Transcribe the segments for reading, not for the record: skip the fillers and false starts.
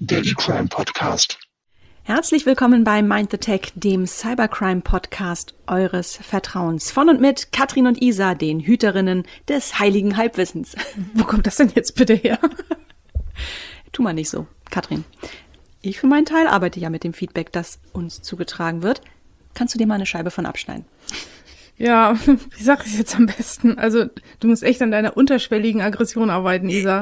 der eCrime Podcast. Herzlich willkommen bei Mind the Tech, dem Cybercrime Podcast eures Vertrauens. Von und mit Katrin und Isa, den Hüterinnen des heiligen Halbwissens. Wo kommt das denn jetzt bitte her? Tu mal nicht so, Katrin. Ich für meinen Teil arbeite ja mit dem Feedback, das uns zugetragen wird. Kannst du dir mal eine Scheibe von abschneiden? Ja, wie sag ich es jetzt am besten? Also, du musst echt an deiner unterschwelligen Aggression arbeiten, Isa.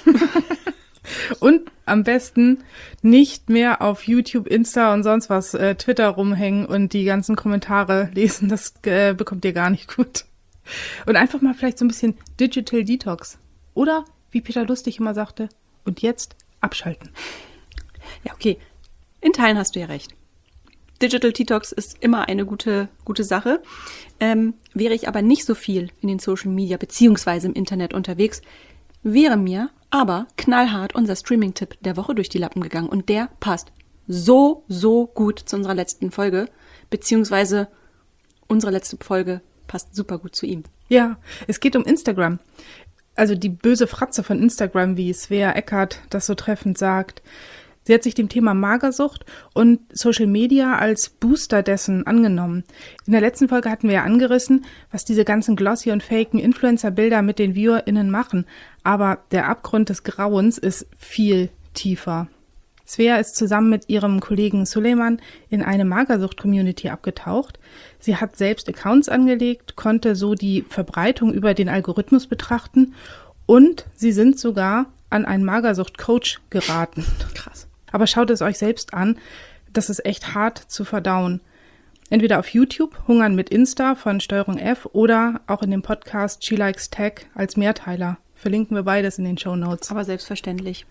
Und am besten nicht mehr auf YouTube, Insta und sonst was, Twitter rumhängen und die ganzen Kommentare lesen. Das bekommt ihr gar nicht gut. Und einfach mal vielleicht so ein bisschen Digital Detox. Oder, wie Peter Lustig immer sagte, und jetzt abschalten. Ja, okay. In Teilen hast du ja recht. Digital Detox ist immer eine gute Sache. Wäre ich aber nicht so viel in den Social Media beziehungsweise im Internet unterwegs, wäre mir aber knallhart unser Streaming-Tipp der Woche durch die Lappen gegangen. Und der passt so gut zu unserer letzten Folge, beziehungsweise unsere letzte Folge passt super gut zu ihm. Ja, es geht um Instagram. Also die böse Fratze von Instagram, wie Svea Eckert das so treffend sagt. Sie hat sich dem Thema Magersucht und Social Media als Booster dessen angenommen. In der letzten Folge hatten wir ja angerissen, was diese ganzen glossy und faken Influencer-Bilder mit den ViewerInnen machen. Aber der Abgrund des Grauens ist viel tiefer. Svea ist zusammen mit ihrem Kollegen Suleiman in eine Magersucht-Community abgetaucht. Sie hat selbst Accounts angelegt, konnte so die Verbreitung über den Algorithmus betrachten und sie sind sogar an einen Magersucht-Coach geraten. Krass. Aber schaut es euch selbst an, das ist echt hart zu verdauen. Entweder auf YouTube, Hungern mit Insta von Steuerung F oder auch in dem Podcast She Likes Tech als Mehrteiler. Verlinken wir beides in den Shownotes. Aber selbstverständlich.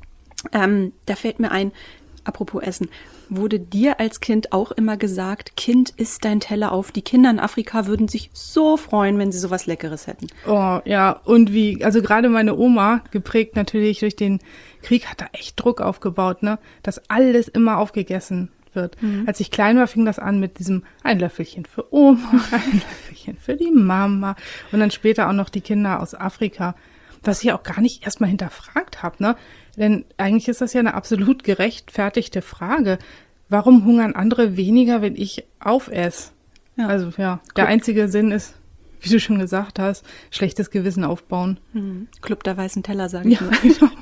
Da fällt mir ein, apropos Essen, wurde dir als Kind auch immer gesagt, Kind, isst dein Teller auf. Die Kinder in Afrika würden sich so freuen, wenn sie sowas Leckeres hätten. Oh ja, und wie, also gerade meine Oma, geprägt natürlich durch den Krieg, hat da echt Druck aufgebaut, ne, dass alles immer aufgegessen wird. Als ich klein war, fing das an mit diesem ein Löffelchen für Oma, ein Löffelchen für die Mama und dann später auch noch die Kinder aus Afrika, was ich auch gar nicht erstmal hinterfragt habe, ne? Denn eigentlich ist das ja eine absolut gerechtfertigte Frage. Warum hungern andere weniger, wenn ich aufesse? Ja. Also ja, der einzige Sinn ist, wie du schon gesagt hast, schlechtes Gewissen aufbauen. Club der weißen Teller, sage ich mal. Genau.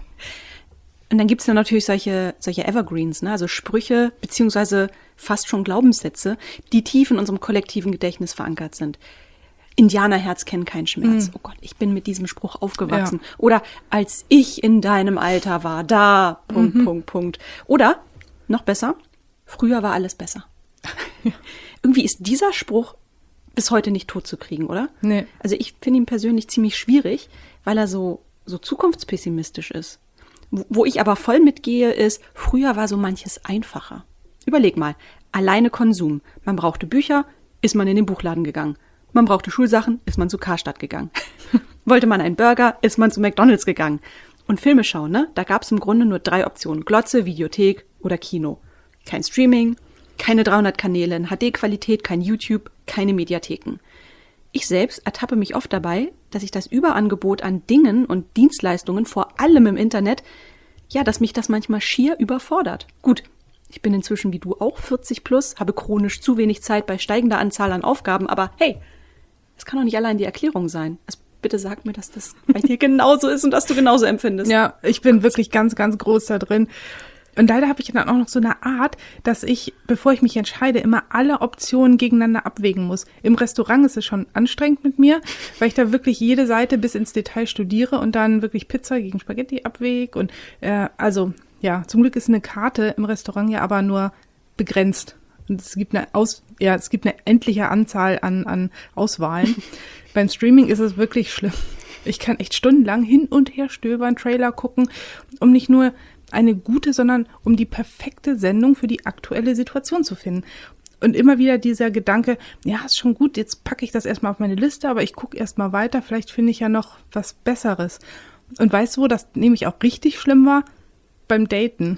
Und dann gibt's ja natürlich solche Evergreens, ne? Also Sprüche beziehungsweise fast schon Glaubenssätze, die tief in unserem kollektiven Gedächtnis verankert sind. Indianerherz kennt keinen Schmerz. Oh Gott, ich bin mit diesem Spruch aufgewachsen. Ja. Oder als ich in deinem Alter war, da, Punkt. Oder, noch besser, früher war alles besser. Ja. Irgendwie ist dieser Spruch bis heute nicht tot zu kriegen, oder? Nee. Also ich finde ihn persönlich ziemlich schwierig, weil er so zukunftspessimistisch ist. Wo ich aber voll mitgehe, ist, früher war so manches einfacher. Überleg mal, alleine Konsum. Man brauchte Bücher, ist man in den Buchladen gegangen. Man brauchte Schulsachen, ist man zu Karstadt gegangen. Wollte man einen Burger, ist man zu McDonald's gegangen. Und Filme schauen, ne? Da gab's im Grunde nur 3 Optionen. Glotze, Videothek oder Kino. Kein Streaming, keine 300 Kanäle in HD-Qualität, kein YouTube, keine Mediatheken. Ich selbst ertappe mich oft dabei, dass ich das Überangebot an Dingen und Dienstleistungen, vor allem im Internet, ja, dass mich das manchmal schier überfordert. Gut, ich bin inzwischen wie du auch 40 plus, habe chronisch zu wenig Zeit bei steigender Anzahl an Aufgaben, aber hey, das kann doch nicht allein die Erklärung sein. Also bitte sag mir, dass das bei dir genauso ist und dass du genauso empfindest. Ja, ich bin wirklich ganz groß da drin. Und leider habe ich dann auch noch so eine Art, dass ich, bevor ich mich entscheide, immer alle Optionen gegeneinander abwägen muss. Im Restaurant ist es schon anstrengend mit mir, weil ich da wirklich jede Seite bis ins Detail studiere und dann wirklich Pizza gegen Spaghetti abwäge. Und also ja, zum Glück ist eine Karte im Restaurant ja aber nur begrenzt. Und es gibt eine endliche Anzahl an Auswahlen. Beim Streaming ist es wirklich schlimm. Ich kann echt stundenlang hin und her stöbern, Trailer gucken, um nicht nur eine gute, sondern um die perfekte Sendung für die aktuelle Situation zu finden. Und immer wieder dieser Gedanke, ja, ist schon gut, jetzt packe ich das erstmal auf meine Liste, aber ich gucke erstmal weiter, vielleicht finde ich ja noch was Besseres. Und weißt du, wo das nämlich auch richtig schlimm war? Beim Daten.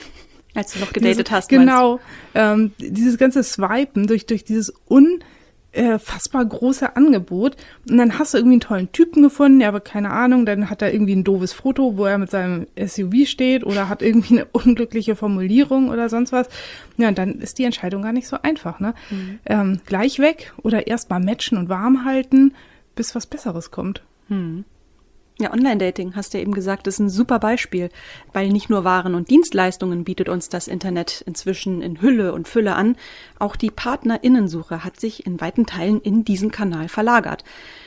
Als du noch gedatet hast, genau, dieses ganze Swipen durch dieses fassbar große Angebot. Und dann hast du irgendwie einen tollen Typen gefunden, aber keine Ahnung, dann hat er irgendwie ein doofes Foto, wo er mit seinem SUV steht oder hat irgendwie eine unglückliche Formulierung oder sonst was. Ja, und dann ist die Entscheidung gar nicht so einfach, ne? Gleich weg oder erst mal matchen und warm halten, bis was Besseres kommt. Ja, Online-Dating, hast du ja eben gesagt, ist ein super Beispiel, weil nicht nur Waren und Dienstleistungen bietet uns das Internet inzwischen in Hülle und Fülle an, auch die PartnerInnensuche hat sich in weiten Teilen in diesen Kanal verlagert.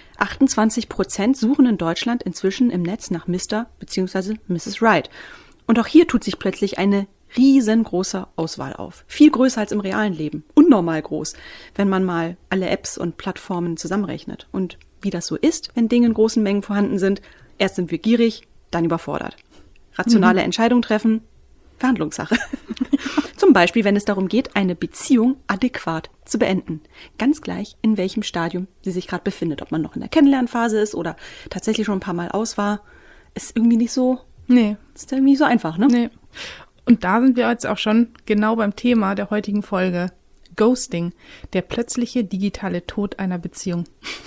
28% suchen in Deutschland inzwischen im Netz nach Mr. bzw. Mrs. Right. Und auch hier tut sich plötzlich eine riesengroße Auswahl auf. Viel größer als im realen Leben. Unnormal groß, wenn man mal alle Apps und Plattformen zusammenrechnet. Und wie das so ist, wenn Dinge in großen Mengen vorhanden sind, erst sind wir gierig, dann überfordert. Rationale Entscheidungen treffen, Verhandlungssache. Zum Beispiel, wenn es darum geht, eine Beziehung adäquat zu beenden. Ganz gleich, in welchem Stadium sie sich gerade befindet. Ob man noch in der Kennenlernphase ist oder tatsächlich schon ein paar Mal aus war, ist irgendwie nicht so, ist irgendwie nicht so einfach, ne? Nee. Und da sind wir jetzt auch schon genau beim Thema der heutigen Folge. Ghosting, der plötzliche digitale Tod einer Beziehung.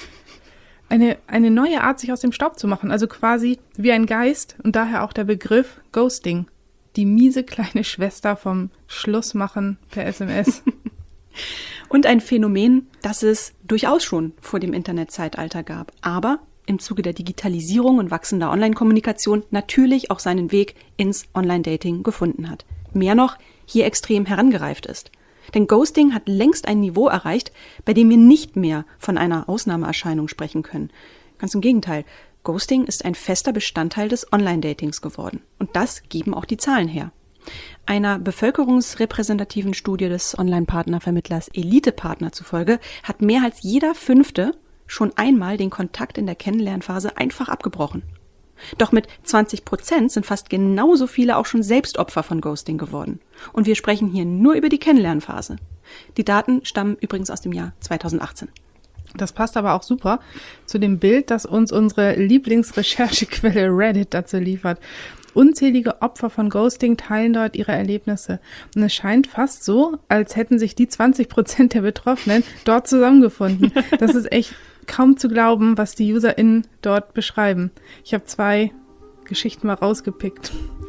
Eine neue Art, sich aus dem Staub zu machen, also quasi wie ein Geist und daher auch der Begriff Ghosting. Die miese kleine Schwester vom Schlussmachen per SMS. Und ein Phänomen, das es durchaus schon vor dem Internetzeitalter gab, aber im Zuge der Digitalisierung und wachsender Online-Kommunikation natürlich auch seinen Weg ins Online-Dating gefunden hat. Mehr noch, hier extrem herangereift ist. Denn Ghosting hat längst ein Niveau erreicht, bei dem wir nicht mehr von einer Ausnahmeerscheinung sprechen können. Ganz im Gegenteil, Ghosting ist ein fester Bestandteil des Online-Datings geworden. Und das geben auch die Zahlen her. Einer bevölkerungsrepräsentativen Studie des Online-Partnervermittlers Elite-Partner zufolge hat mehr als jeder Fünfte schon einmal den Kontakt in der Kennenlernphase einfach abgebrochen. Doch mit 20% sind fast genauso viele auch schon selbst Opfer von Ghosting geworden. Und wir sprechen hier nur über die Kennenlernphase. Die Daten stammen übrigens aus dem Jahr 2018. Das passt aber auch super zu dem Bild, das uns unsere Lieblingsrecherchequelle Reddit dazu liefert. Unzählige Opfer von Ghosting teilen dort ihre Erlebnisse. Und es scheint fast so, als hätten sich die 20% der Betroffenen dort zusammengefunden. Das ist echt kaum zu glauben, was die UserInnen dort beschreiben. Ich habe 2 Geschichten mal rausgepickt.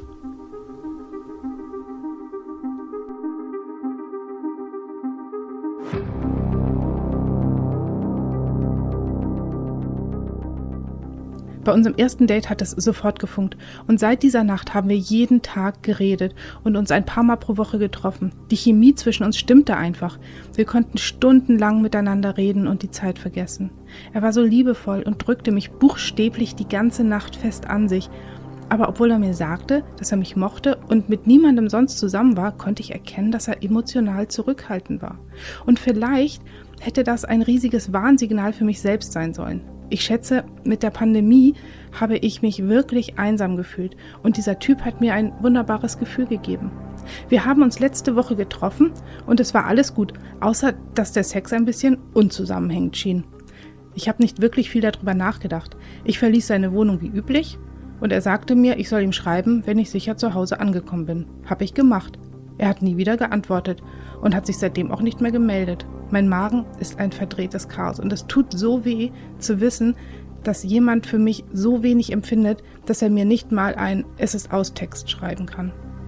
Bei unserem ersten Date hat es sofort gefunkt und seit dieser Nacht haben wir jeden Tag geredet und uns ein paar Mal pro Woche getroffen. Die Chemie zwischen uns stimmte einfach. Wir konnten stundenlang miteinander reden und die Zeit vergessen. Er war so liebevoll und drückte mich buchstäblich die ganze Nacht fest an sich. Aber obwohl er mir sagte, dass er mich mochte und mit niemandem sonst zusammen war, konnte ich erkennen, dass er emotional zurückhaltend war. Und vielleicht hätte das ein riesiges Warnsignal für mich selbst sein sollen. Ich schätze, mit der Pandemie habe ich mich wirklich einsam gefühlt und dieser Typ hat mir ein wunderbares Gefühl gegeben. Wir haben uns letzte Woche getroffen und es war alles gut, außer dass der Sex ein bisschen unzusammenhängend schien. Ich habe nicht wirklich viel darüber nachgedacht. Ich verließ seine Wohnung wie üblich und er sagte mir, ich soll ihm schreiben, wenn ich sicher zu Hause angekommen bin. Habe ich gemacht. Er hat nie wieder geantwortet und hat sich seitdem auch nicht mehr gemeldet. Mein Magen ist ein verdrehtes Chaos und es tut so weh zu wissen, dass jemand für mich so wenig empfindet, dass er mir nicht mal ein Es ist aus Text schreiben kann.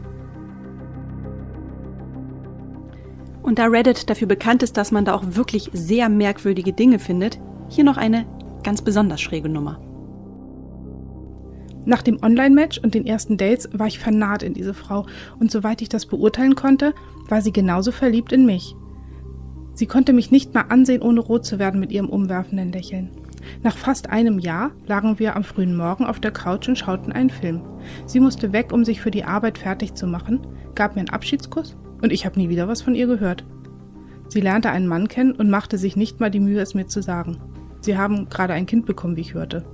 Und da Reddit dafür bekannt ist, dass man da auch wirklich sehr merkwürdige Dinge findet, hier noch eine ganz besonders schräge Nummer. Nach dem Online-Match und den ersten Dates war ich vernarrt in diese Frau und soweit ich das beurteilen konnte, war sie genauso verliebt in mich. Sie konnte mich nicht mal ansehen, ohne rot zu werden mit ihrem umwerfenden Lächeln. Nach fast einem Jahr lagen wir am frühen Morgen auf der Couch und schauten einen Film. Sie musste weg, um sich für die Arbeit fertig zu machen, gab mir einen Abschiedskuss und ich habe nie wieder was von ihr gehört. Sie lernte einen Mann kennen und machte sich nicht mal die Mühe, es mir zu sagen. Sie haben gerade ein Kind bekommen, wie ich hörte.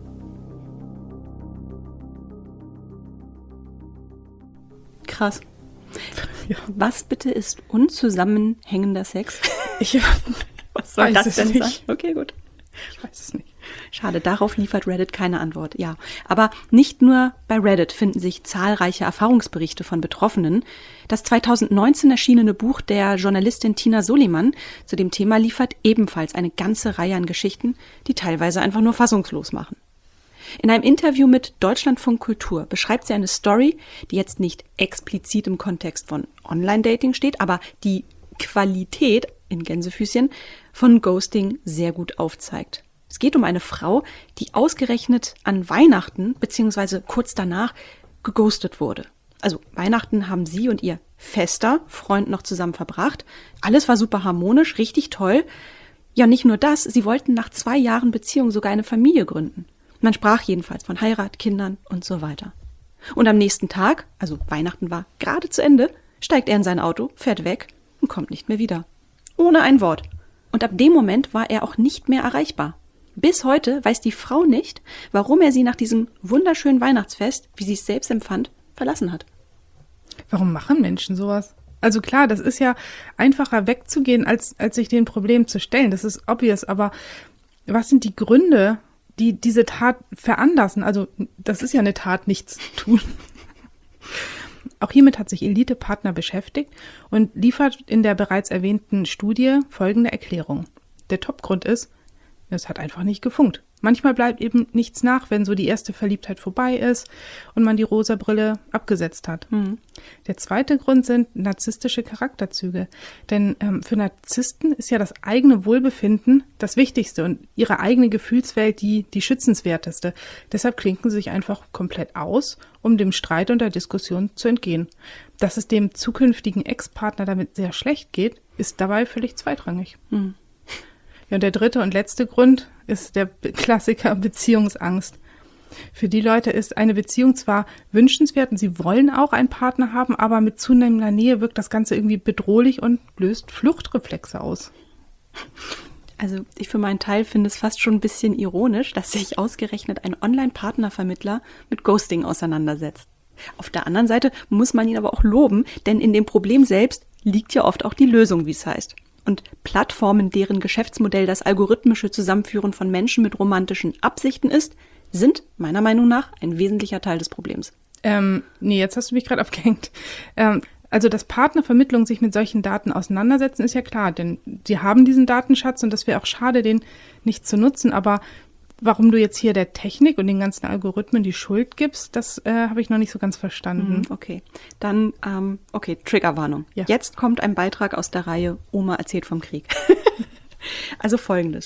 Krass. Ja. Was bitte ist unzusammenhängender Sex? Was soll das denn nicht sein? Okay, gut. Ich weiß es nicht. Schade, darauf liefert Reddit keine Antwort, ja. Aber nicht nur bei Reddit finden sich zahlreiche Erfahrungsberichte von Betroffenen. Das 2019 erschienene Buch der Journalistin Tina Soliman zu dem Thema liefert ebenfalls eine ganze Reihe an Geschichten, die teilweise einfach nur fassungslos machen. In einem Interview mit Deutschlandfunk Kultur beschreibt sie eine Story, die jetzt nicht explizit im Kontext von Online-Dating steht, aber die Qualität, in Gänsefüßchen, von Ghosting sehr gut aufzeigt. Es geht um eine Frau, die ausgerechnet an Weihnachten bzw. kurz danach geghostet wurde. Also Weihnachten haben sie und ihr fester Freund noch zusammen verbracht. Alles war super harmonisch, richtig toll. Ja, nicht nur das, sie wollten nach 2 Jahren Beziehung sogar eine Familie gründen. Man sprach jedenfalls von Heirat, Kindern und so weiter. Und am nächsten Tag, also Weihnachten war gerade zu Ende, steigt er in sein Auto, fährt weg und kommt nicht mehr wieder. Ohne ein Wort. Und ab dem Moment war er auch nicht mehr erreichbar. Bis heute weiß die Frau nicht, warum er sie nach diesem wunderschönen Weihnachtsfest, wie sie es selbst empfand, verlassen hat. Warum machen Menschen sowas? Also klar, das ist ja einfacher wegzugehen, als sich dem Problem zu stellen. Das ist obvious, aber was sind die Gründe, die diese Tat veranlassen? Also das ist ja eine Tat, nichts tun. Auch hiermit hat sich Elite Partner beschäftigt und liefert in der bereits erwähnten Studie folgende Erklärung. Der Topgrund ist, es hat einfach nicht gefunkt. Manchmal bleibt eben nichts nach, wenn so die erste Verliebtheit vorbei ist und man die rosa Brille abgesetzt hat. Der zweite Grund sind narzisstische Charakterzüge. Denn für Narzissten ist ja das eigene Wohlbefinden das Wichtigste und ihre eigene Gefühlswelt die schützenswerteste. Deshalb klinken sie sich einfach komplett aus, um dem Streit und der Diskussion zu entgehen. Dass es dem zukünftigen Ex-Partner damit sehr schlecht geht, ist dabei völlig zweitrangig. Ja, und der dritte und letzte Grund ist der Klassiker Beziehungsangst. Für die Leute ist eine Beziehung zwar wünschenswert und sie wollen auch einen Partner haben, aber mit zunehmender Nähe wirkt das Ganze irgendwie bedrohlich und löst Fluchtreflexe aus. Also ich für meinen Teil finde es fast schon ein bisschen ironisch, dass sich ausgerechnet ein Online-Partnervermittler mit Ghosting auseinandersetzt. Auf der anderen Seite muss man ihn aber auch loben, denn in dem Problem selbst liegt ja oft auch die Lösung, wie es heißt. Und Plattformen, deren Geschäftsmodell das algorithmische Zusammenführen von Menschen mit romantischen Absichten ist, sind meiner Meinung nach ein wesentlicher Teil des Problems. Nee, jetzt hast du mich gerade abgehängt. Also, dass Partnervermittlungen sich mit solchen Daten auseinandersetzen, ist ja klar, denn sie haben diesen Datenschatz und das wäre auch schade, den nicht zu nutzen. Aber warum du jetzt hier der Technik und den ganzen Algorithmen die Schuld gibst, das habe ich noch nicht so ganz verstanden. Okay, dann, Triggerwarnung. Ja. Jetzt kommt ein Beitrag aus der Reihe Oma erzählt vom Krieg. Also Folgendes.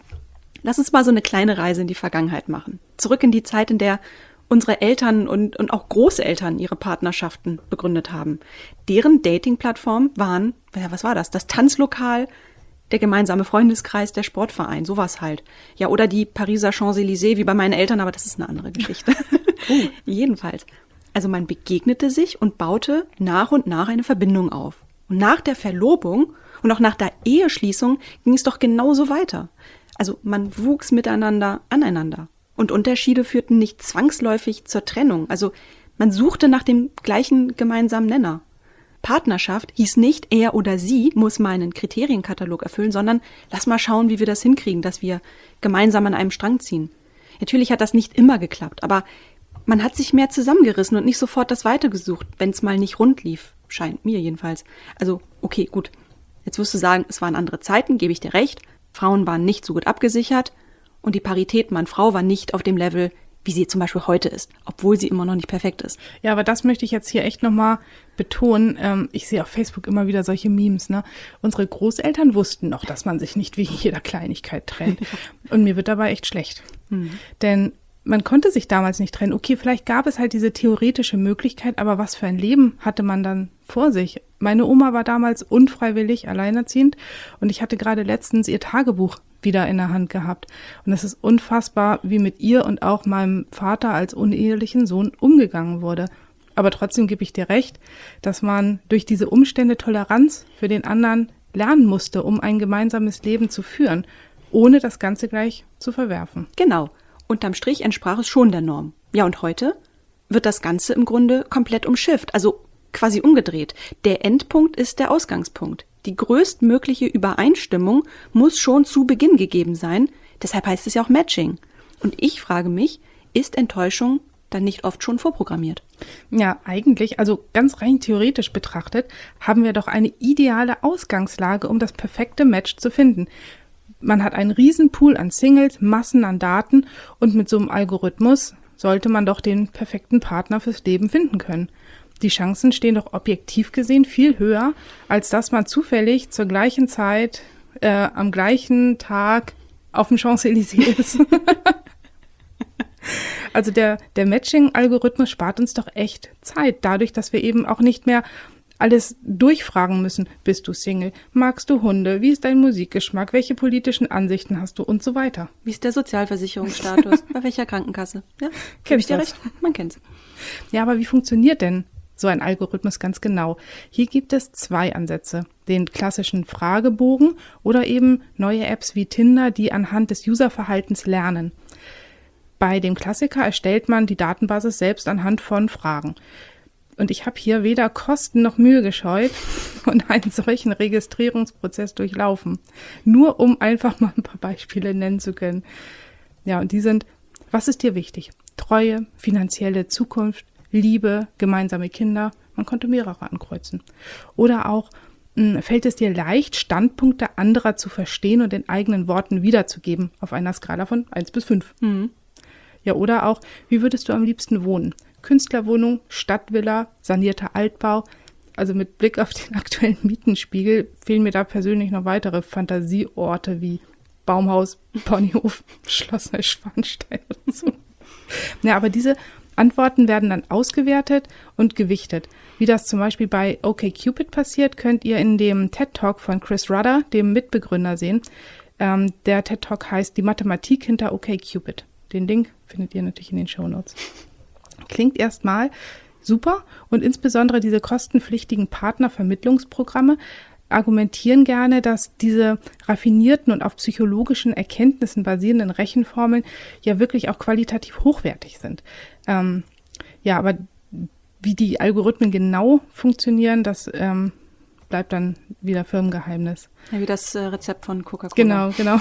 Lass uns mal so eine kleine Reise in die Vergangenheit machen. Zurück in die Zeit, in der unsere Eltern und auch Großeltern ihre Partnerschaften begründet haben. Deren Dating-Plattform waren, was war das? Das Tanzlokal, der gemeinsame Freundeskreis, der Sportverein, sowas halt. Ja, oder die Pariser Champs-Élysées, wie bei meinen Eltern, aber das ist eine andere Geschichte. Jedenfalls. Also man begegnete sich und baute nach und nach eine Verbindung auf. Und nach der Verlobung und auch nach der Eheschließung ging es doch genauso weiter. Also man wuchs miteinander aneinander. Und Unterschiede führten nicht zwangsläufig zur Trennung. Also man suchte nach dem gleichen gemeinsamen Nenner. Partnerschaft hieß nicht, er oder sie muss meinen Kriterienkatalog erfüllen, sondern lass mal schauen, wie wir das hinkriegen, dass wir gemeinsam an einem Strang ziehen. Natürlich hat das nicht immer geklappt, aber man hat sich mehr zusammengerissen und nicht sofort das Weite gesucht, wenn es mal nicht rund lief. Scheint mir jedenfalls. Also, okay, gut. Jetzt wirst du sagen, es waren andere Zeiten, gebe ich dir recht. Frauen waren nicht so gut abgesichert und die Parität Mann-Frau war nicht auf dem Level, wie sie zum Beispiel heute ist, obwohl sie immer noch nicht perfekt ist. Ja, aber das möchte ich jetzt hier echt nochmal betonen. Ich sehe auf Facebook immer wieder solche Memes, ne? Unsere Großeltern wussten noch, dass man sich nicht wegen jeder Kleinigkeit trennt. Und mir wird dabei echt schlecht. Denn man konnte sich damals nicht trennen. Okay, vielleicht gab es halt diese theoretische Möglichkeit, aber was für ein Leben hatte man dann vor sich? Meine Oma war damals unfreiwillig alleinerziehend und ich hatte gerade letztens ihr Tagebuch wieder in der Hand gehabt. Und es ist unfassbar, wie mit ihr und auch meinem Vater als unehelichen Sohn umgegangen wurde. Aber trotzdem gebe ich dir recht, dass man durch diese Umstände Toleranz für den anderen lernen musste, um ein gemeinsames Leben zu führen, ohne das Ganze gleich zu verwerfen. Genau. Unterm Strich entsprach es schon der Norm. Ja, und heute wird das Ganze im Grunde komplett umschifft, also quasi umgedreht. Der Endpunkt ist der Ausgangspunkt. Die größtmögliche Übereinstimmung muss schon zu Beginn gegeben sein, Deshalb heißt es ja auch Matching. Und ich frage mich, ist Enttäuschung dann nicht oft schon vorprogrammiert? Ja, eigentlich, also ganz rein theoretisch betrachtet, haben wir doch eine ideale Ausgangslage, um das perfekte Match zu finden. Man hat einen riesen Pool an Singles, Massen an Daten und mit so einem Algorithmus sollte man doch den perfekten Partner fürs Leben finden können. Die Chancen stehen doch objektiv gesehen viel höher, als dass man zufällig zur gleichen Zeit am gleichen Tag auf dem Champs-Élysées ist. Also der Matching-Algorithmus spart uns doch echt Zeit, dadurch, dass wir eben auch nicht mehr alles durchfragen müssen. Bist du Single? Magst du Hunde? Wie ist dein Musikgeschmack? Welche politischen Ansichten hast du? Und so weiter. Wie ist der Sozialversicherungsstatus? Bei welcher Krankenkasse? Ja, gebe ich dir recht? Man kennt's. Ja, aber wie funktioniert denn so ein Algorithmus ganz genau? Hier gibt es 2 Ansätze. Den klassischen Fragebogen oder eben neue Apps wie Tinder, die anhand des Userverhaltens lernen. Bei dem Klassiker erstellt man die Datenbasis selbst anhand von Fragen. Und ich habe hier weder Kosten noch Mühe gescheut und einen solchen Registrierungsprozess durchlaufen. Nur um einfach mal ein paar Beispiele nennen zu können. Ja, und die sind, was ist dir wichtig? Treue, finanzielle Zukunft, Liebe, gemeinsame Kinder. Man konnte mehrere ankreuzen. Oder auch, fällt es dir leicht, Standpunkte anderer zu verstehen und in eigenen Worten wiederzugeben, auf einer Skala von 1 bis 5. Mhm. Ja, oder auch, wie würdest du am liebsten wohnen? Künstlerwohnung, Stadtvilla, sanierter Altbau. Also mit Blick auf den aktuellen Mietenspiegel fehlen mir da persönlich noch weitere Fantasieorte wie Baumhaus, Ponyhof, Schloss Neuschwanstein oder so. Ja, aber diese Antworten werden dann ausgewertet und gewichtet. Wie das zum Beispiel bei OkCupid passiert, könnt ihr in dem TED-Talk von Chris Rudder, dem Mitbegründer, sehen. Der TED-Talk heißt Die Mathematik hinter OkCupid. Den Link findet ihr natürlich in den Shownotes. Klingt erstmal super und insbesondere diese kostenpflichtigen Partnervermittlungsprogramme argumentieren gerne, dass diese raffinierten und auf psychologischen Erkenntnissen basierenden Rechenformeln ja wirklich auch qualitativ hochwertig sind. Ja, aber wie die Algorithmen genau funktionieren, das bleibt dann wieder Firmengeheimnis. Ja, wie das Rezept von Coca-Cola. Genau.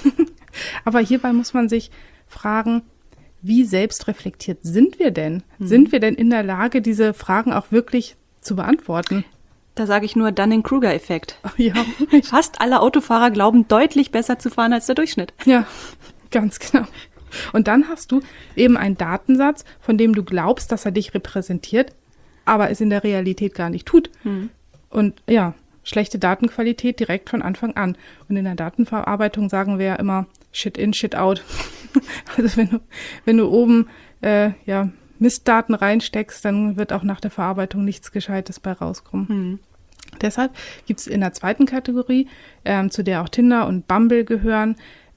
Aber hierbei muss man sich fragen, wie selbstreflektiert sind wir denn? Sind wir denn in der Lage, diese Fragen auch wirklich zu beantworten? Da sage ich nur Dunning-Kruger-Effekt. Ja. Fast alle Autofahrer glauben, deutlich besser zu fahren als der Durchschnitt. Ja, ganz genau. Und dann hast du eben einen Datensatz, von dem du glaubst, dass er dich repräsentiert, aber es in der Realität gar nicht tut. Und ja, schlechte Datenqualität direkt von Anfang an. Und in der Datenverarbeitung sagen wir ja immer Shit in, Shit out. Also wenn du oben Mistdaten reinsteckst, dann wird auch nach der Verarbeitung nichts Gescheites bei rauskommen. Deshalb gibt es in der zweiten Kategorie, zu der auch Tinder und Bumble gehören,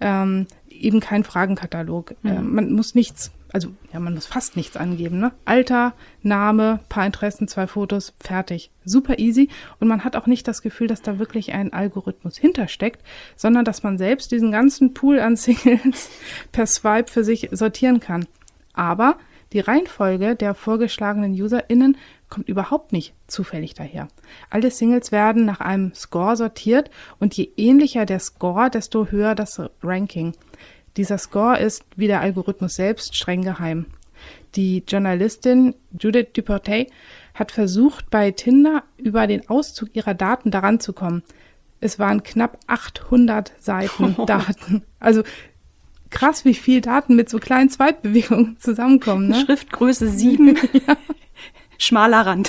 eben keinen Fragenkatalog. Man muss man muss fast nichts angeben, ne? Alter, Name, paar Interessen, 2 Fotos, fertig. Super easy. Und man hat auch nicht das Gefühl, dass da wirklich ein Algorithmus hintersteckt, sondern dass man selbst diesen ganzen Pool an Singles per Swipe für sich sortieren kann. Aber die Reihenfolge der vorgeschlagenen UserInnen kommt überhaupt nicht zufällig daher. Alle Singles werden nach einem Score sortiert und je ähnlicher der Score, desto höher das Ranking. Dieser Score ist, wie der Algorithmus selbst, streng geheim. Die Journalistin Judith Duportet hat versucht, bei Tinder über den Auszug ihrer Daten daran zu kommen. Es waren knapp 800 Seiten Daten. Also krass, wie viel Daten mit so kleinen Zweitbewegungen zusammenkommen. Ne? Schriftgröße 7, ja. Schmaler Rand.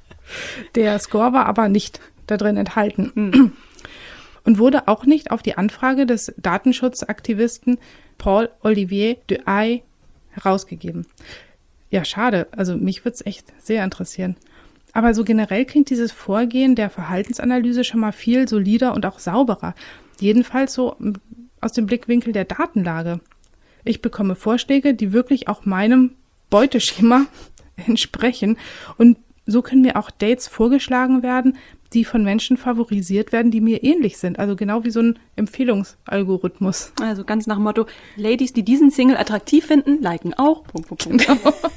Der Score war aber nicht da drin enthalten. Und wurde auch nicht auf die Anfrage des Datenschutzaktivisten Paul-Olivier Duhay herausgegeben. Ja, schade. Also mich würde es echt sehr interessieren. Aber so generell klingt dieses Vorgehen der Verhaltensanalyse schon mal viel solider und auch sauberer. Jedenfalls so aus dem Blickwinkel der Datenlage. Ich bekomme Vorschläge, die wirklich auch meinem Beuteschema entsprechen. Und so können mir auch Dates vorgeschlagen werden, die von Menschen favorisiert werden, die mir ähnlich sind. Also genau wie so ein Empfehlungsalgorithmus. Also ganz nach dem Motto, Ladies, die diesen Single attraktiv finden, liken auch. Genau.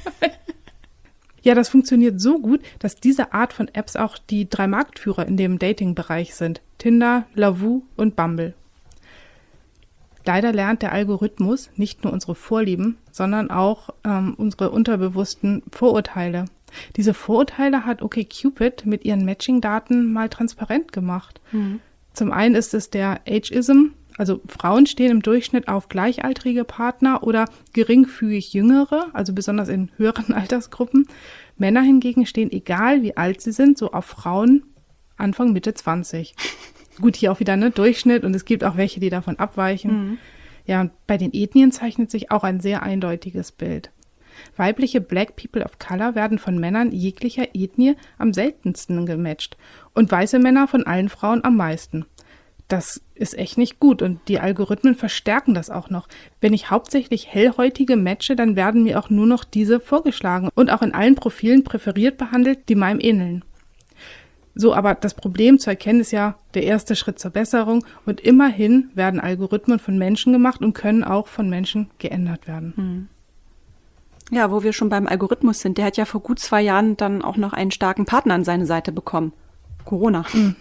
Ja, das funktioniert so gut, dass diese Art von Apps auch die 3 Marktführer in dem Dating-Bereich sind. Tinder, Lovoo und Bumble. Leider lernt der Algorithmus nicht nur unsere Vorlieben, sondern auch unsere unterbewussten Vorurteile. Diese Vorurteile hat OkCupid mit ihren Matching-Daten mal transparent gemacht. Zum einen ist es der Ageism, also Frauen stehen im Durchschnitt auf gleichaltrige Partner oder geringfügig jüngere, also besonders in höheren Altersgruppen. Männer hingegen stehen, egal wie alt sie sind, so auf Frauen Anfang, Mitte 20. Gut, hier auch wieder Durchschnitt und es gibt auch welche, die davon abweichen. Ja, und bei den Ethnien zeichnet sich auch ein sehr eindeutiges Bild. Weibliche Black People of Color werden von Männern jeglicher Ethnie am seltensten gematcht und weiße Männer von allen Frauen am meisten. Das ist echt nicht gut und die Algorithmen verstärken das auch noch. Wenn ich hauptsächlich Hellhäutige matche, dann werden mir auch nur noch diese vorgeschlagen und auch in allen Profilen präferiert behandelt, die meinem ähneln. So, aber das Problem zu erkennen ist ja der erste Schritt zur Besserung und immerhin werden Algorithmen von Menschen gemacht und können auch von Menschen geändert werden. Ja, wo wir schon beim Algorithmus sind, der hat ja vor gut 2 Jahren dann auch noch einen starken Partner an seine Seite bekommen. Corona.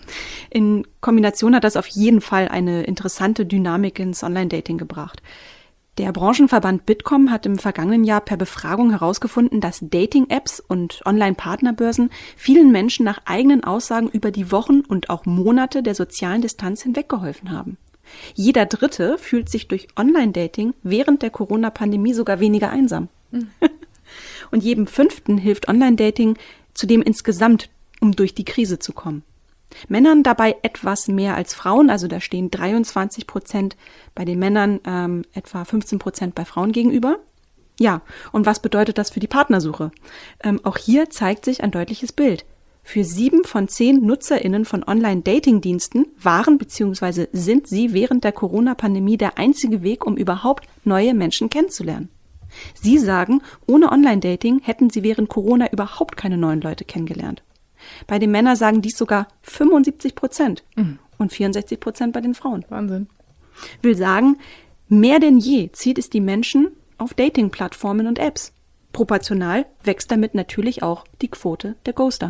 In Kombination hat das auf jeden Fall eine interessante Dynamik ins Online-Dating gebracht. Der Branchenverband Bitkom hat im vergangenen Jahr per Befragung herausgefunden, dass Dating-Apps und Online-Partnerbörsen vielen Menschen nach eigenen Aussagen über die Wochen und auch Monate der sozialen Distanz hinweg geholfen haben. Jeder Dritte fühlt sich durch Online-Dating während der Corona-Pandemie sogar weniger einsam. Und jedem Fünften hilft Online-Dating zudem insgesamt, um durch die Krise zu kommen. Männern dabei etwas mehr als Frauen, also da stehen 23% bei den Männern, etwa 15% bei Frauen gegenüber. Ja, und was bedeutet das für die Partnersuche? Auch hier zeigt sich ein deutliches Bild. Für 7 von 10 NutzerInnen von Online-Dating-Diensten waren bzw. sind sie während der Corona-Pandemie der einzige Weg, um überhaupt neue Menschen kennenzulernen. Sie sagen, ohne Online-Dating hätten sie während Corona überhaupt keine neuen Leute kennengelernt. Bei den Männern sagen dies sogar 75% und 64% bei den Frauen. Wahnsinn. Will sagen, mehr denn je zieht es die Menschen auf Dating-Plattformen und Apps. Proportional wächst damit natürlich auch die Quote der Ghoster.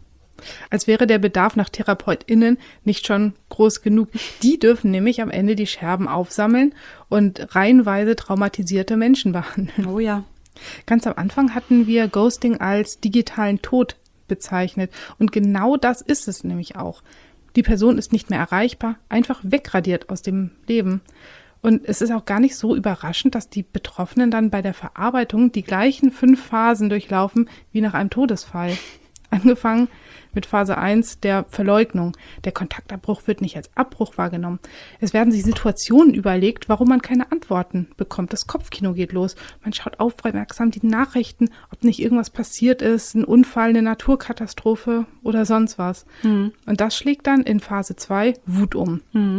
Als wäre der Bedarf nach TherapeutInnen nicht schon groß genug. Die dürfen nämlich am Ende die Scherben aufsammeln und reihenweise traumatisierte Menschen behandeln. Oh ja. Ganz am Anfang hatten wir Ghosting als digitalen Tod bezeichnet. Und genau das ist es nämlich auch. Die Person ist nicht mehr erreichbar, einfach wegradiert aus dem Leben. Und es ist auch gar nicht so überraschend, dass die Betroffenen dann bei der Verarbeitung die gleichen 5 Phasen durchlaufen wie nach einem Todesfall. Angefangen mit Phase 1 der Verleugnung. Der Kontaktabbruch wird nicht als Abbruch wahrgenommen. Es werden sich Situationen überlegt, warum man keine Antworten bekommt. Das Kopfkino geht los. Man schaut aufmerksam die Nachrichten, ob nicht irgendwas passiert ist, ein Unfall, eine Naturkatastrophe oder sonst was. Und das schlägt dann in Phase 2 Wut um.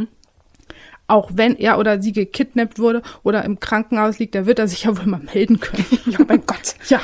Auch wenn er oder sie gekidnappt wurde oder im Krankenhaus liegt, da wird er sich ja wohl mal melden können. Ja, mein Gott, ja.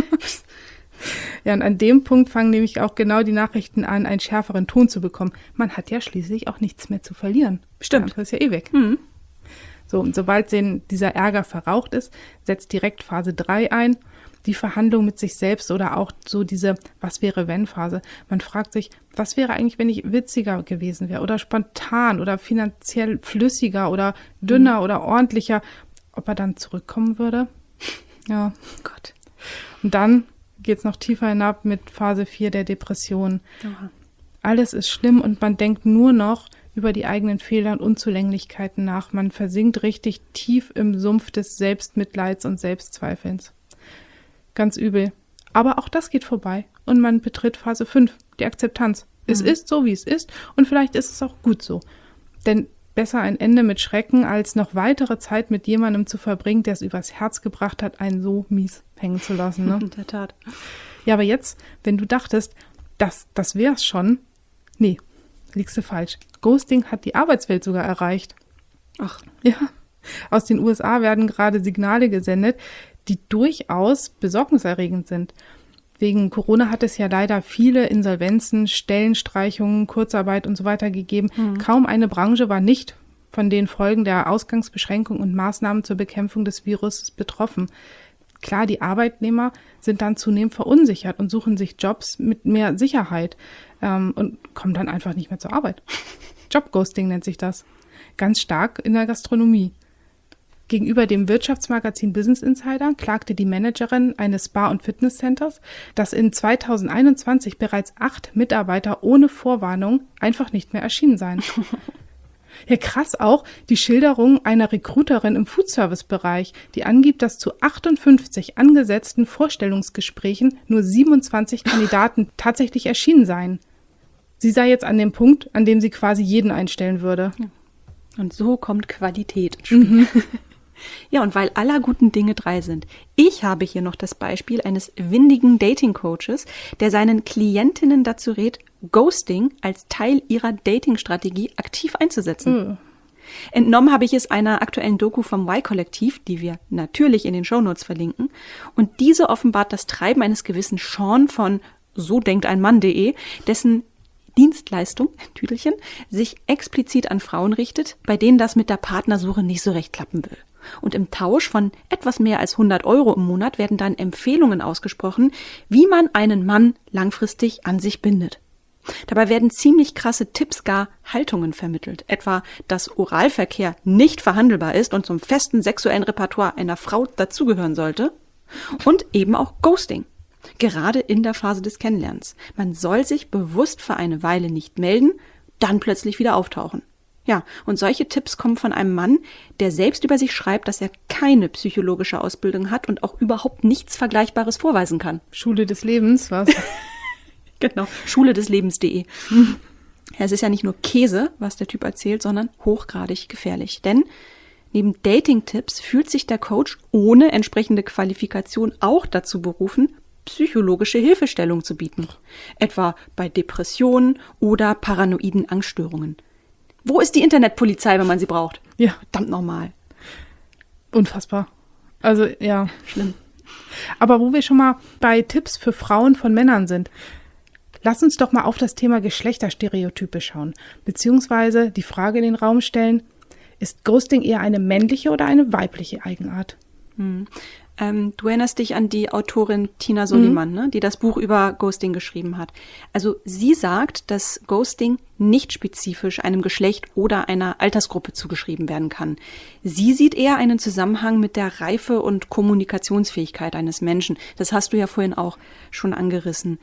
Ja, und an dem Punkt fangen nämlich auch genau die Nachrichten an, einen schärferen Ton zu bekommen. Man hat ja schließlich auch nichts mehr zu verlieren. Stimmt. Das ist ja eh weg. So, und sobald dieser Ärger verraucht ist, setzt direkt Phase 3 ein, die Verhandlung mit sich selbst oder auch so diese Was-wäre-wenn-Phase. Man fragt sich, was wäre eigentlich, wenn ich witziger gewesen wäre oder spontan oder finanziell flüssiger oder dünner oder ordentlicher, ob er dann zurückkommen würde? Ja. Gott. Und dann geht es noch tiefer hinab mit Phase 4 der Depression. Aha. Alles ist schlimm und man denkt nur noch über die eigenen Fehler und Unzulänglichkeiten nach. Man versinkt richtig tief im Sumpf des Selbstmitleids und Selbstzweifelns. Ganz übel. Aber auch das geht vorbei und man betritt Phase 5, die Akzeptanz. Es ist so, wie es ist und vielleicht ist es auch gut so. Denn besser ein Ende mit Schrecken, als noch weitere Zeit mit jemandem zu verbringen, der es übers Herz gebracht hat, einen so mies hängen zu lassen. Ne? In der Tat. Ja, aber jetzt, wenn du dachtest, das wär's schon, nee, liegst du falsch. Ghosting hat die Arbeitswelt sogar erreicht. Ach. Ja, aus den USA werden gerade Signale gesendet, die durchaus besorgniserregend sind. Wegen Corona hat es ja leider viele Insolvenzen, Stellenstreichungen, Kurzarbeit und so weiter gegeben. Kaum eine Branche war nicht von den Folgen der Ausgangsbeschränkungen und Maßnahmen zur Bekämpfung des Virus betroffen. Klar, die Arbeitnehmer sind dann zunehmend verunsichert und suchen sich Jobs mit mehr Sicherheit und kommen dann einfach nicht mehr zur Arbeit. Jobghosting nennt sich das. Ganz stark in der Gastronomie. Gegenüber dem Wirtschaftsmagazin Business Insider klagte die Managerin eines Spa- und Fitnesscenters, dass in 2021 bereits 8 Mitarbeiter ohne Vorwarnung einfach nicht mehr erschienen seien. Ja, krass auch die Schilderung einer Recruiterin im Foodservice-Bereich, die angibt, dass zu 58 angesetzten Vorstellungsgesprächen nur 27 Kandidaten tatsächlich erschienen seien. Sie sei jetzt an dem Punkt, an dem sie quasi jeden einstellen würde. Und so kommt Qualität ins Spiel. Ja, und weil aller guten Dinge 3 sind. Ich habe hier noch das Beispiel eines windigen Dating-Coaches, der seinen Klientinnen dazu rät, Ghosting als Teil ihrer Dating-Strategie aktiv einzusetzen. Entnommen habe ich es einer aktuellen Doku vom Y-Kollektiv, die wir natürlich in den Shownotes verlinken. Und diese offenbart das Treiben eines gewissen Sean von sodenkteinmann.de, dessen Dienstleistung, Tüdelchen, sich explizit an Frauen richtet, bei denen das mit der Partnersuche nicht so recht klappen will. Und im Tausch von etwas mehr als 100 € im Monat werden dann Empfehlungen ausgesprochen, wie man einen Mann langfristig an sich bindet. Dabei werden ziemlich krasse Tipps, gar Haltungen vermittelt. Etwa, dass Oralverkehr nicht verhandelbar ist und zum festen sexuellen Repertoire einer Frau dazugehören sollte. Und eben auch Ghosting. Gerade in der Phase des Kennenlernens. Man soll sich bewusst für eine Weile nicht melden, dann plötzlich wieder auftauchen. Ja, und solche Tipps kommen von einem Mann, der selbst über sich schreibt, dass er keine psychologische Ausbildung hat und auch überhaupt nichts Vergleichbares vorweisen kann. Schule des Lebens, was? Genau, schuledeslebens.de. Ja, es ist ja nicht nur Käse, was der Typ erzählt, sondern hochgradig gefährlich. Denn neben Dating-Tipps fühlt sich der Coach ohne entsprechende Qualifikation auch dazu berufen, psychologische Hilfestellung zu bieten. Etwa bei Depressionen oder paranoiden Angststörungen. Wo ist die Internetpolizei, wenn man sie braucht? Ja. Verdammt nochmal. Unfassbar. Also, ja. Schlimm. Aber wo wir schon mal bei Tipps für Frauen von Männern sind, lass uns doch mal auf das Thema Geschlechterstereotype schauen. Beziehungsweise die Frage in den Raum stellen, ist Ghosting eher eine männliche oder eine weibliche Eigenart? Du erinnerst dich an die Autorin Tina Soliman, ne, die das Buch über Ghosting geschrieben hat. Also sie sagt, dass Ghosting nicht spezifisch einem Geschlecht oder einer Altersgruppe zugeschrieben werden kann. Sie sieht eher einen Zusammenhang mit der Reife und Kommunikationsfähigkeit eines Menschen. Das hast du ja vorhin auch schon angerissen.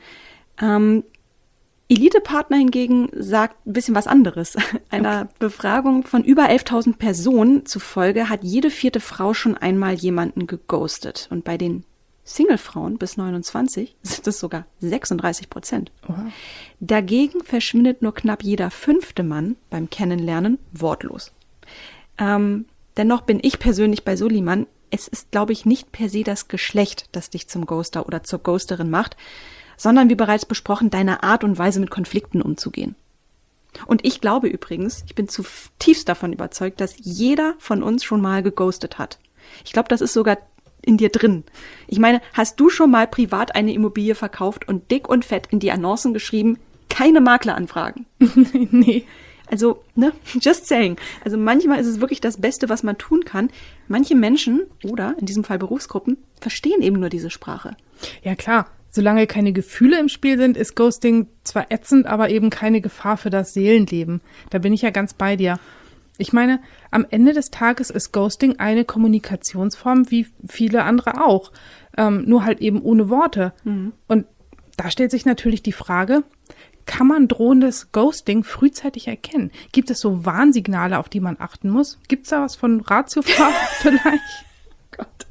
Elite-Partner hingegen sagt ein bisschen was anderes. Einer Befragung von über 11.000 Personen zufolge hat jede 4. Frau schon einmal jemanden geghostet. Und bei den Single-Frauen bis 29 sind es sogar 36%. Oha. Dagegen verschwindet nur knapp jeder 5. Mann beim Kennenlernen wortlos. Dennoch bin ich persönlich bei Soliman. Es ist, glaube ich, nicht per se das Geschlecht, das dich zum Ghoster oder zur Ghosterin macht, sondern wie bereits besprochen, deine Art und Weise mit Konflikten umzugehen. Und ich glaube übrigens, ich bin zutiefst davon überzeugt, dass jeder von uns schon mal geghostet hat. Ich glaube, das ist sogar in dir drin. Ich meine, hast du schon mal privat eine Immobilie verkauft und dick und fett in die Annoncen geschrieben, keine Makleranfragen? Nee. Also, ne, just saying. Also manchmal ist es wirklich das Beste, was man tun kann. Manche Menschen, oder in diesem Fall Berufsgruppen, verstehen eben nur diese Sprache. Ja, klar. Solange keine Gefühle im Spiel sind, ist Ghosting zwar ätzend, aber eben keine Gefahr für das Seelenleben. Da bin ich ja ganz bei dir. Ich meine, am Ende des Tages ist Ghosting eine Kommunikationsform wie viele andere auch. Nur halt eben ohne Worte. Und da stellt sich natürlich die Frage, kann man drohendes Ghosting frühzeitig erkennen? Gibt es so Warnsignale, auf die man achten muss? Gibt es da was von Ratiofarben vielleicht? Gott.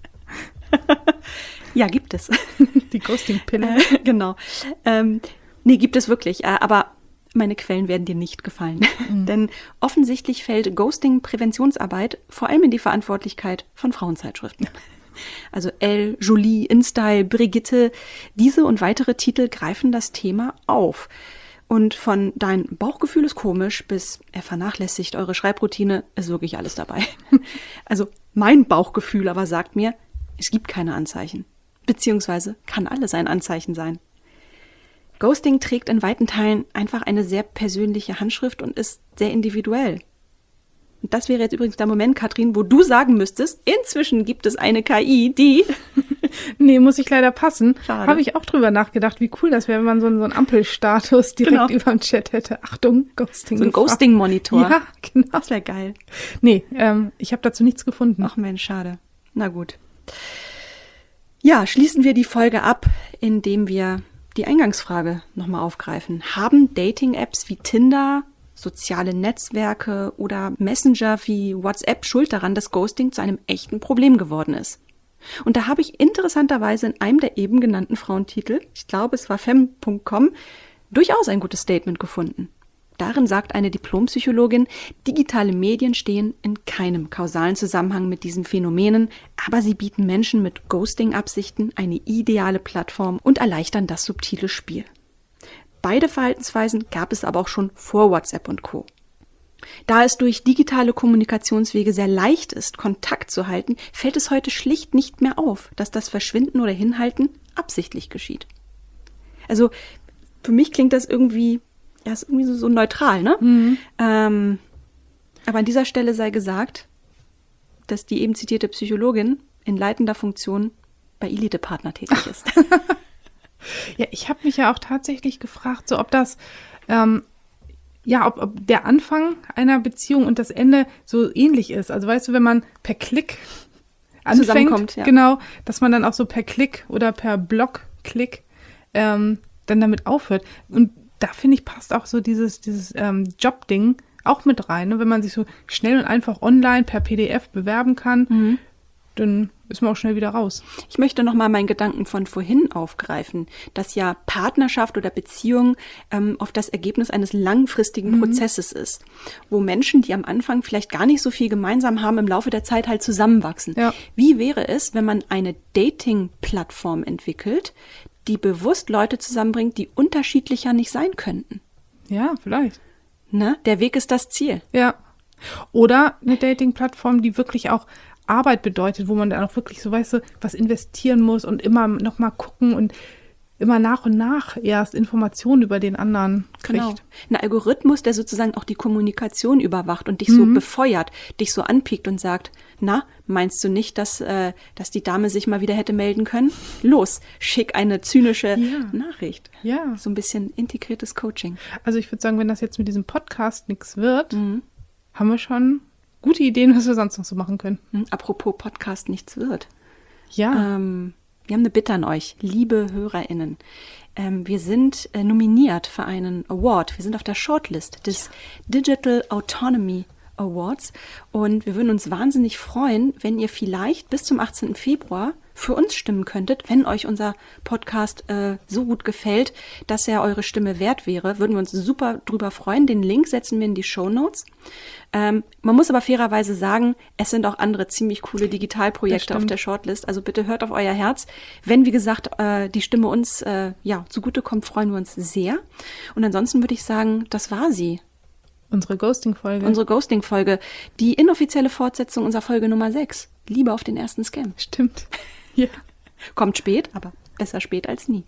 Ja, gibt es. Die Ghosting-Pille. Genau. Nee, gibt es wirklich. Aber meine Quellen werden dir nicht gefallen. Denn offensichtlich fällt Ghosting-Präventionsarbeit vor allem in die Verantwortlichkeit von Frauenzeitschriften. Also Elle, Jolie, InStyle, Brigitte, diese und weitere Titel greifen das Thema auf. Und von dein Bauchgefühl ist komisch bis er vernachlässigt eure Schreibroutine, ist wirklich alles dabei. Also mein Bauchgefühl aber sagt mir, es gibt keine Anzeichen. Beziehungsweise kann alles ein Anzeichen sein. Ghosting trägt in weiten Teilen einfach eine sehr persönliche Handschrift und ist sehr individuell. Und das wäre jetzt übrigens der Moment, Katrin, wo du sagen müsstest, inzwischen gibt es eine KI, die Nee, muss ich leider passen. Schade. Habe ich auch drüber nachgedacht, wie cool das wäre, wenn man so einen Ampelstatus direkt über dem Chat hätte. Achtung, Ghosting. So ein Ghosting-Monitor. Ja, genau. Das wäre geil. Nee, ich habe dazu nichts gefunden. Ach Mensch, schade. Na gut. Ja, schließen wir die Folge ab, indem wir die Eingangsfrage nochmal aufgreifen. Haben Dating-Apps wie Tinder, soziale Netzwerke oder Messenger wie WhatsApp schuld daran, dass Ghosting zu einem echten Problem geworden ist? Und da habe ich interessanterweise in einem der eben genannten Frauentitel, ich glaube es war fem.com, durchaus ein gutes Statement gefunden. Darin sagt eine Diplompsychologin, digitale Medien stehen in keinem kausalen Zusammenhang mit diesen Phänomenen, aber sie bieten Menschen mit Ghosting-Absichten eine ideale Plattform und erleichtern das subtile Spiel. Beide Verhaltensweisen gab es aber auch schon vor WhatsApp und Co. Da es durch digitale Kommunikationswege sehr leicht ist, Kontakt zu halten, fällt es heute schlicht nicht mehr auf, dass das Verschwinden oder Hinhalten absichtlich geschieht. Also für mich klingt das irgendwie, ja, ist irgendwie so neutral, ne? Mhm. Aber an dieser Stelle sei gesagt, dass die eben zitierte Psychologin in leitender Funktion bei Elite-Partner tätig ist. Ja, ich habe mich ja auch tatsächlich gefragt, so ob das, ob der Anfang einer Beziehung und das Ende so ähnlich ist. Also weißt du, wenn man per Klick anfängt, zusammenkommt, ja. Genau, dass man dann auch so per Klick oder per Blockklick dann damit aufhört. Und da finde ich, passt auch so dieses Jobding auch mit rein. Ne? Wenn man sich so schnell und einfach online per PDF bewerben kann, dann ist man auch schnell wieder raus. Ich möchte nochmal meinen Gedanken von vorhin aufgreifen, dass ja Partnerschaft oder Beziehung oft das Ergebnis eines langfristigen Prozesses ist, wo Menschen, die am Anfang vielleicht gar nicht so viel gemeinsam haben, im Laufe der Zeit halt zusammenwachsen. Ja. Wie wäre es, wenn man eine Dating-Plattform entwickelt, die bewusst Leute zusammenbringt, die unterschiedlicher nicht sein könnten? Ja, vielleicht. Ne? Der Weg ist das Ziel. Ja. Oder eine Dating-Plattform, die wirklich auch Arbeit bedeutet, wo man dann auch wirklich so, weißt du, was investieren muss und immer noch mal gucken und immer nach und nach erst Informationen über den anderen kriegt. Genau. Ein Algorithmus, der sozusagen auch die Kommunikation überwacht und dich so befeuert, dich so anpiekt und sagt, na, meinst du nicht, dass die Dame sich mal wieder hätte melden können? Los, schick eine zynische Nachricht. Ja. So ein bisschen integriertes Coaching. Also ich würde sagen, wenn das jetzt mit diesem Podcast nichts wird, haben wir schon gute Ideen, was wir sonst noch so machen können. Apropos Podcast nichts wird. Ja. Wir haben eine Bitte an euch, liebe HörerInnen. Wir sind nominiert für einen Award. Wir sind auf der Shortlist des Digital Autonomy Awards und wir würden uns wahnsinnig freuen, wenn ihr vielleicht bis zum 18. Februar für uns stimmen könntet, wenn euch unser Podcast so gut gefällt, dass er eure Stimme wert wäre. Würden wir uns super drüber freuen. Den Link setzen wir in die Shownotes. Man muss aber fairerweise sagen, es sind auch andere ziemlich coole Digitalprojekte auf der Shortlist. Also bitte hört auf euer Herz. Wenn, wie gesagt, die Stimme uns zugutekommt, freuen wir uns sehr. Und ansonsten würde ich sagen, das war sie. Unsere Ghosting-Folge. Unsere Ghosting-Folge. Die inoffizielle Fortsetzung unserer Folge Nummer 6. Liebe auf den ersten Scam. Stimmt. Ja. Kommt spät, aber besser spät als nie.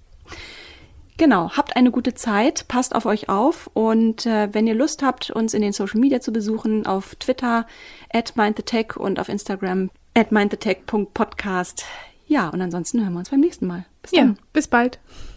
Genau, habt eine gute Zeit, passt auf euch auf und wenn ihr Lust habt, uns in den Social Media zu besuchen, auf Twitter @mindthetech und auf Instagram @mindthetech.podcast. Ja, und ansonsten hören wir uns beim nächsten Mal. Bis dann. Ja, bis bald.